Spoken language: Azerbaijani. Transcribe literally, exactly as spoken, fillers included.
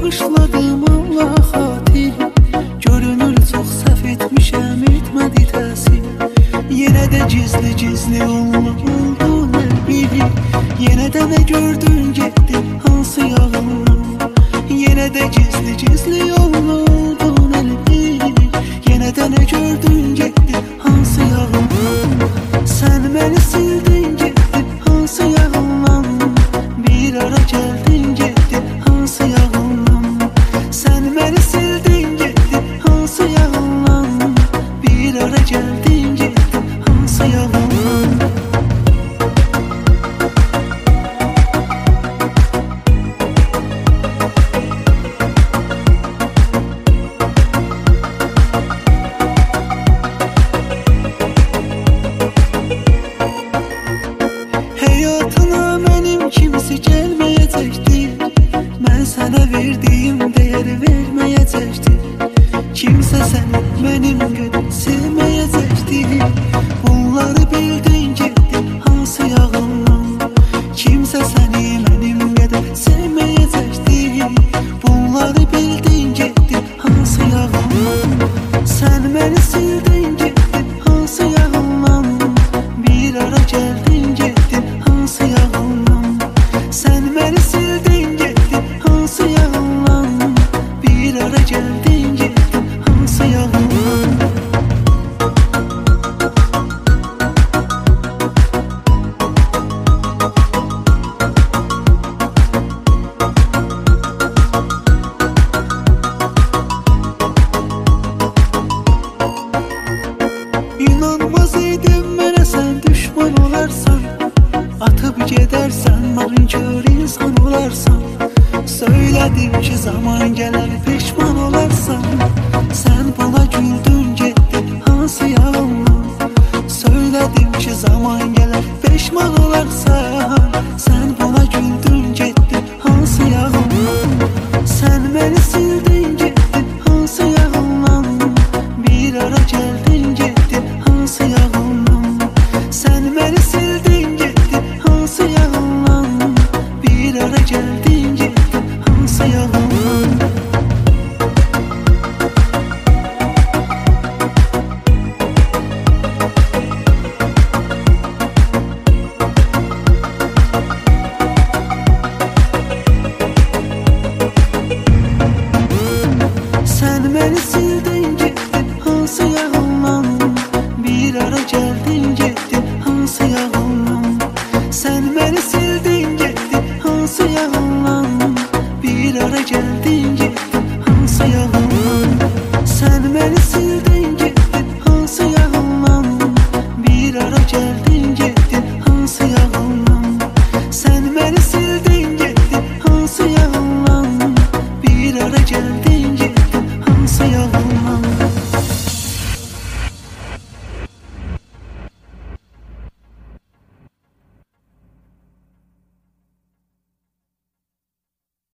bağışladım Allah xatir. Görünür çox səhv etmişəm, etmədi təsir. Yenə də gizli gizli oldun əlbili. Yenə də nə gördün getdin hansı yağımdan. Yenə də gizli gizli oldun əlbili. Yenə də nə gördün getdin hansı yağımdan. Sən məni sildin getdin hansı yağımdan. Bir ara gəldin getdin hansı yağımdan. Sən məni sildin getdin hansı yağımdan. Bir ara gəldin getdin hansı yağımdan. Həyatına mənim kimisi gəlməyəcəkdir. Mən sənə verdiyim dəyəri verməyəcəkdir. Kimsə səni mənim qədər sevməyəcəkdir. Bunları bildin getdin hansı yağımdan. Kimsə səni mənim qədər sevməyəcəkdir. Bunları bildin getdin hansı yağımdan. Sən məni sildin getdin hansı yağımdan. Bir ara gəldin getdin hansı yağımdan. Sən məni sildin getdin hansı yağımdan. Bir ara gəldin getdin hansı yağımdan. İnanmaz idim mənə sən düşman olarsan. Atıp gedərsən nankör insan olarsan. Söylədim ki zaman gələr peşman olarsan. Sən bana güldün getdin hansı yağımdan. Söylədim ki zaman gələr peşman olarsan. Sən bana güldün getdin hansı yağımdan. Sən məni sildin getdin hansı yağımdan. Bir ara gəldin getdin hansı yağımdan. Sən məni sildin getdin hansı yağımdan. Bir ara gəldin getdin hansı yağımdan. Sən məni sildin getdin hansı yağımdan. Bir ara gəldin getdin hansı yağımdan. Sən məni sildin getdin hansı yağımdan. Bir ara gəldin getdin hansı yağımdan. Sən məni sildin